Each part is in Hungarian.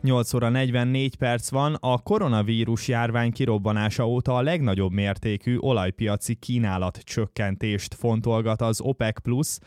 8 óra 44 perc van. A koronavírus járvány kirobbanása óta a legnagyobb mértékű olajpiaci kínálat csökkentést fontolgat az OPEC+.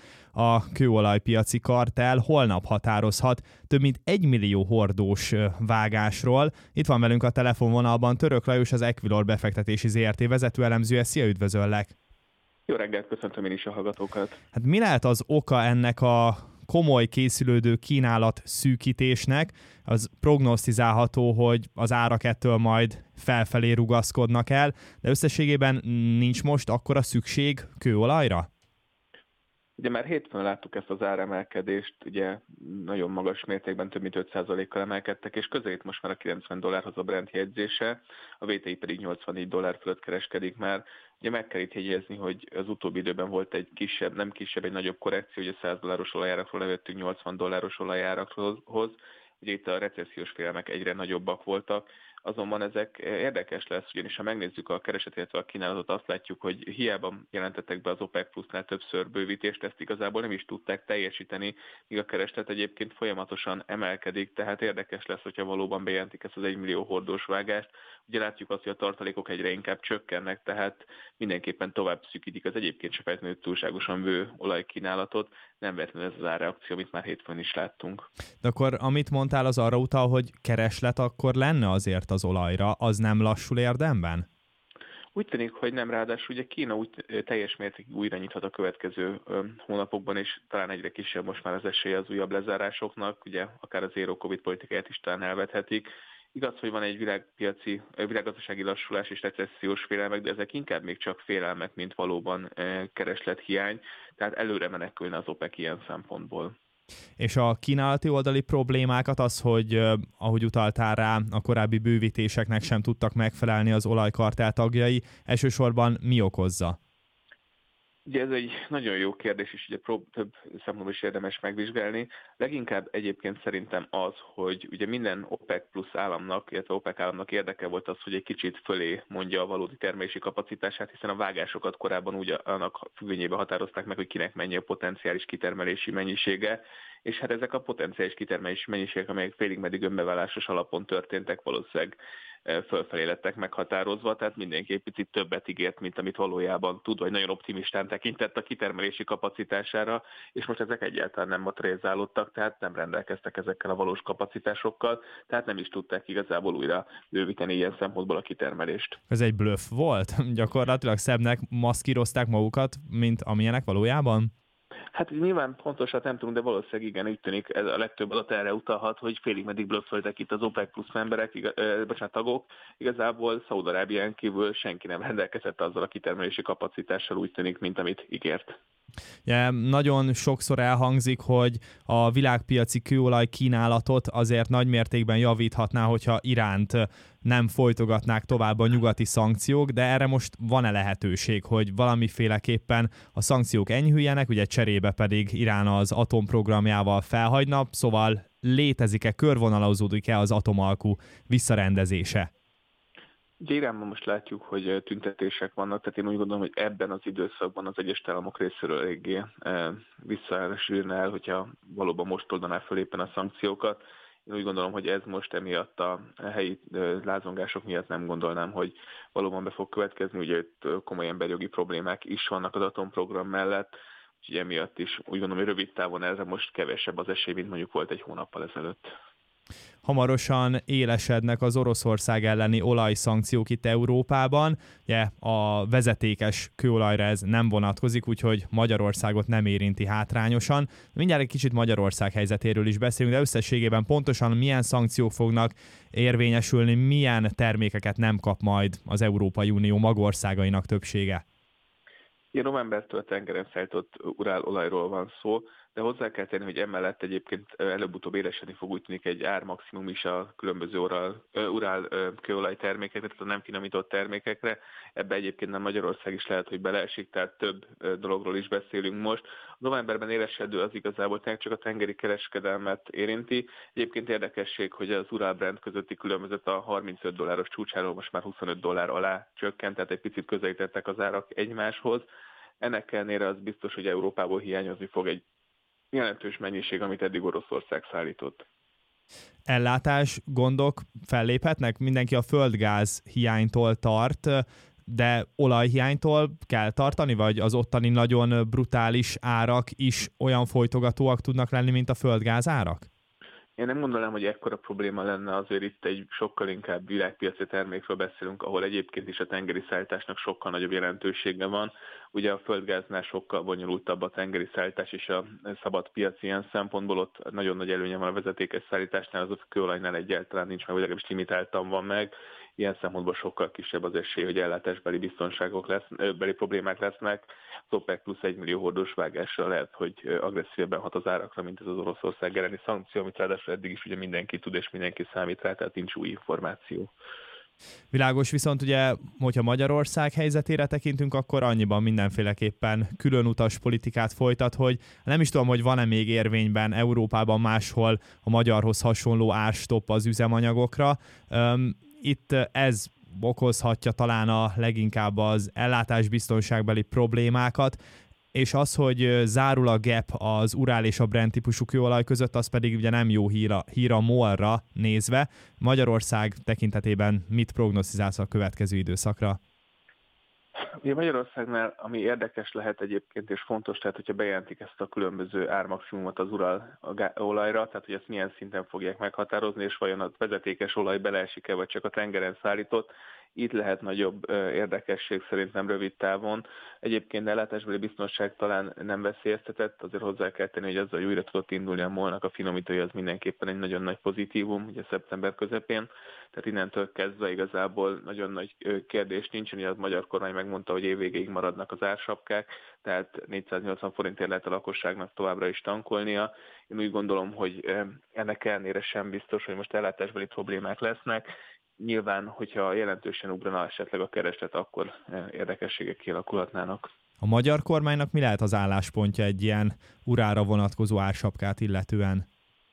A kőolajpiaci kartell holnap határozhat több mint 1 millió hordós vágásról. Itt van velünk a telefonvonalban Török Lajos, az Equilor befektetési Zrt. Vezetőelemzője. Szia, üdvözöllek! Jó reggelt, köszöntöm én is a hallgatókat! Hát mi lehet az oka ennek a komoly készülődő kínálat szűkítésnek? Az prognosztizálható, hogy az árak ettől majd felfelé rugaszkodnak el, de összességében nincs most akkora szükség kőolajra? Ugye már hétfőn láttuk ezt az áremelkedést, ugye nagyon magas mértékben, több mint 5%-kal emelkedtek, és közelít most már a $90 a Brent jegyzése, a VTI pedig $84 fölött kereskedik már. Ugye meg kell itt jegyezni, hogy az utóbbi időben volt egy kisebb, nem kisebb, egy nagyobb korrekció, ugye $100 olajárakról levettünk $80 olajárakhoz, ugye itt a recessziós félelmek egyre nagyobbak voltak, azonban ezek érdekes lesz, ugyanis ha megnézzük a kereset, illetve a kínálatot, azt látjuk, hogy hiába jelentettek be az OPEC Plus-nál többször bővítést, ezt igazából nem is tudták teljesíteni, míg a kereslet egyébként folyamatosan emelkedik, tehát érdekes lesz, hogyha valóban bejelentik ezt az 1 millió hordós vágást. Ugye látjuk azt, hogy a tartalékok egyre inkább csökkennek, tehát mindenképpen tovább szűkítik az egyébként se feltétlenül túlságosan bő olajkínálatot, nem véletlenül ez az árreakció, amit már hétfőn is láttunk. De akkor amit mondtál, az arra utal, hogy kereslet akkor lenne azért az olajra, az nem lassul érdemben? Úgy tűnik, hogy nem, ráadásul ugye Kína úgy teljes mértékig újra nyithat a következő hónapokban, és talán egyre kisebb most már az esélye az újabb lezárásoknak, ugye akár az zero covid politikáját is talán elvethetik. Igaz, hogy van egy világgazdasági lassulás és recessziós félelmek, de ezek inkább még csak félelmek, mint valóban kereslethiány, tehát előre menekülne az OPEC ilyen szempontból. És a kínálati oldali problémákat az, hogy ahogy utaltál rá, a korábbi bővítéseknek sem tudtak megfelelni az olajkartell tagjai, elsősorban mi okozza? Ugye ez egy nagyon jó kérdés, és ugye több szempontból is érdemes megvizsgálni. Leginkább egyébként szerintem az, hogy ugye minden OPEC plusz államnak, illetve OPEC államnak érdeke volt az, hogy egy kicsit fölé mondja a valódi termelési kapacitását, hiszen a vágásokat korábban úgy annak függvényében határozták meg, hogy kinek mennyi a potenciális kitermelési mennyisége, és hát ezek a potenciális kitermelési mennyiségek, amelyek félig meddig önbevallásos alapon történtek, valószínűleg fölfelé lettek meghatározva, tehát mindenki egy picit többet ígért, mint amit valójában tud, vagy nagyon optimistán tekintett a kitermelési kapacitására, és most ezek egyáltalán nem materializálódtak, tehát nem rendelkeztek ezekkel a valós kapacitásokkal, tehát nem is tudták igazából újra bővíteni ilyen szempontból a kitermelést. Ez egy bluff volt? Gyakorlatilag szebbnek maszkírozták magukat, mint amilyenek valójában? Hát nyilván pontosat nem tudunk, de valószínűleg igen, úgy tűnik, ez a legtöbb adat erre utalhat, hogy félig meddig blöfföltek itt az OPEC plusz emberek, tagok. Igazából Szaúd-Arábián kívül senki nem rendelkezett azzal a kitermelési kapacitással, úgy tűnik, mint amit ígért. Ja, nagyon sokszor elhangzik, hogy a világpiaci kőolaj kínálatot azért nagy mértékben javíthatná, hogyha Iránt nem folytogatnák tovább a nyugati szankciók, de erre most van-e lehetőség, hogy valamiféleképpen a szankciók enyhüljenek, ugye cserébe pedig Irán az atomprogramjával felhagyna, szóval létezik-e, körvonalazódik-e az atomalkú visszarendezése? Ugye Iránban most látjuk, hogy tüntetések vannak, tehát én úgy gondolom, hogy ebben az időszakban az egyes államok részéről eléggé visszaesülne el, hogyha valóban most oldaná föl éppen a szankciókat. Én úgy gondolom, hogy ez most emiatt a helyi lázongások miatt nem gondolnám, hogy valóban be fog következni. Ugye itt komoly emberjogi problémák is vannak az atomprogram mellett, úgyhogy emiatt is úgy gondolom, hogy rövid távon erre most kevesebb az esély, mint mondjuk volt egy hónappal ezelőtt. Hamarosan élesednek az Oroszország elleni olajszankciók itt Európában. Ugye, a vezetékes kőolajra ez nem vonatkozik, úgyhogy Magyarországot nem érinti hátrányosan. Mindjárt egy kicsit Magyarország helyzetéről is beszélünk, de összességében pontosan milyen szankciók fognak érvényesülni, milyen termékeket nem kap majd az Európai Unió magországainak többsége. Novembertől tengeren szállított urálolajról van szó, de hozzá kell tenni, hogy emellett egyébként előbb-utóbb élesedni fog, úgy tűnik, egy ármaximum is a különböző urál kőolaj termékekre, tehát a nem finomított termékekre. Ebbe egyébként nem Magyarország is lehet, hogy beleesik, tehát több dologról is beszélünk most. A novemberben élesedő az igazából csak a tengeri kereskedelmet érinti. Egyébként érdekesség, hogy az Urál Brent közötti különbözet a $35 csúcsáról most már $25 alá csökkent, tehát egy picit közelítettek az árak egymáshoz. Ennek ellenére az biztos, hogy Európából hiányozni fog egy jelentős mennyiség, amit eddig Oroszország szállított. Ellátás gondok felléphetnek? Mindenki a földgáz hiánytól tart, de olajhiánytól kell tartani, vagy az ottani nagyon brutális árak is olyan folytogatóak tudnak lenni, mint a földgáz árak? Én nem gondolom, hogy ekkora probléma lenne, azért itt egy sokkal inkább világpiaci termékről beszélünk, ahol egyébként is a tengeri szállításnak sokkal nagyobb jelentősége van. Ugye a földgáznál sokkal bonyolultabb a tengeri szállítás és a szabad piac ilyen szempontból, ott nagyon nagy előnye van a vezetékes szállításnál, az a kőolajnál egyáltalán nincs meg, vagy legalábbis limitáltan van meg. Ilyen szempontból sokkal kisebb az esély, hogy ellátásbeli beli problémák lesznek. Az OPEC plusz 1 millió hordós vágással lehet, hogy agresszívebben hat az árakra, mint ez az Oroszország elleni szankció, amit ráadásul eddig is ugye mindenki tud és mindenki számít rá, tehát nincs új információ. Világos, viszont ugye, hogyha Magyarország helyzetére tekintünk, akkor annyiban mindenféleképpen különutas politikát folytat, hogy nem is tudom, hogy van-e még érvényben Európában máshol a magyarhoz hasonló árstopp az üzemanyagokra. Itt ez okozhatja talán a leginkább az ellátásbiztonságbeli problémákat, és az, hogy zárul a gap az Urál és a Brent típusú kőolaj között, az pedig ugye nem jó hír a MOL-ra nézve. Magyarország tekintetében mit prognosztizálsz a következő időszakra? Ugye Magyarországnál, ami érdekes lehet egyébként és fontos, tehát hogyha bejelentik ezt a különböző ármaximumot az Ural olajra, tehát hogy ezt milyen szinten fogják meghatározni, és vajon a vezetékes olaj beleesik-e, vagy csak a tengeren szállított, itt lehet nagyobb érdekesség szerintem rövid távon. Egyébként ellátásbeli biztonság talán nem veszélyeztetett, azért hozzá kell tenni, hogy azzal újra tudott indulni a MOL-nak a finomítója, az mindenképpen egy nagyon nagy pozitívum, ugye szeptember közepén. Tehát innentől kezdve igazából nagyon nagy kérdés nincs, hogy a magyar kormány megmondta, hogy évvégéig maradnak az ársapkák, tehát 480 forintért lehet a lakosságnak továbbra is tankolnia. Én úgy gondolom, hogy ennek ellenére sem biztos, hogy most ellátásbeli problémák lesznek. Nyilván, hogyha jelentősen ugrana esetleg a kereslet, akkor érdekességek kialakulhatnának. A magyar kormánynak mi lehet az álláspontja egy ilyen Urára vonatkozó ársapkát illetően?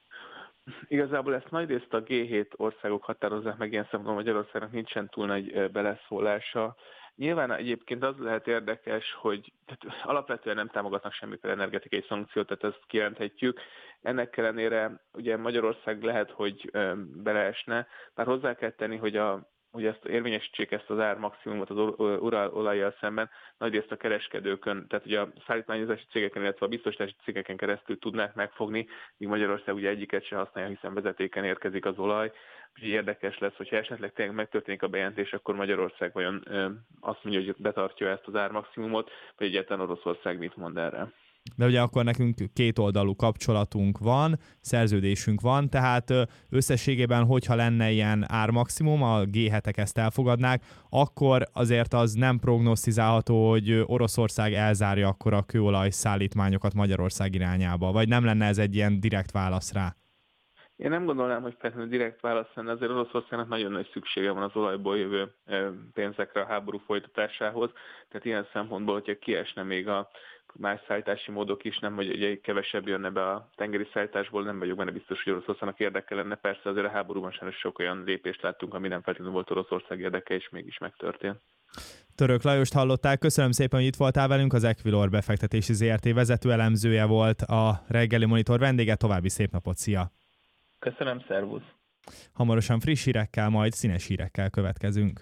Igazából ezt nagyrészt a G7 országok határozzák meg, ilyen szempontból Magyarországnak nincsen túl nagy beleszólása. Nyilván egyébként az lehet érdekes, hogy alapvetően nem támogatnak semmiféle energetikai szankciót, tehát ezt kijelenthetjük. Ennek ellenére ugye Magyarország lehet, hogy beleesne, bár hozzá kell tenni, hogy ezt érvényesítsék ezt az ármaximumot az Ural olajjal szemben, nagyrészt a kereskedőkön, tehát ugye a szállítmányozási cégeken, illetve a biztosítási cégeken keresztül tudnák megfogni, míg Magyarország ugye egyiket se használja, hiszen vezetéken érkezik az olaj. Úgyhogy érdekes lesz, hogyha esetleg tényleg megtörténik a bejelentés, akkor Magyarország vajon azt mondja, hogy betartja ezt az ármaximumot, vagy egyáltalán Oroszország mit mond erre. De ugye akkor nekünk kétoldalú kapcsolatunk van, szerződésünk van, tehát összességében, hogyha lenne ilyen ármaximum, a G7-ek ezt elfogadnák, akkor azért az nem prognosztizálható, hogy Oroszország elzárja akkor a kőolaj szállítmányokat Magyarország irányába, vagy nem lenne ez egy ilyen direkt válasz rá? Én nem gondolnám, hogy feltétlenül direkt válasz lenne, azért Oroszországnak nagyon nagy szüksége van az olajból jövő pénzekre a háború folytatásához, tehát ilyen szempontból, hogyha kiesne még a más szállítási módok is, nem, hogy ugye kevesebb jönne be a tengeri szállításból, nem vagyok benne biztos, hogy Oroszországnak érdeke lenne. Persze azért a háborúban sajnos sok olyan lépést láttunk, ami nem feltétlenül volt Oroszország érdeke, és mégis megtörtént. Török Lajost hallották, köszönöm szépen, hogy itt voltál velünk, az Equilor befektetési ZRT vezető elemzője volt a reggeli monitor vendége, további szép napot, szia! Köszönöm, szervusz! Hamarosan friss hírekkel, majd színes hírekkel következünk.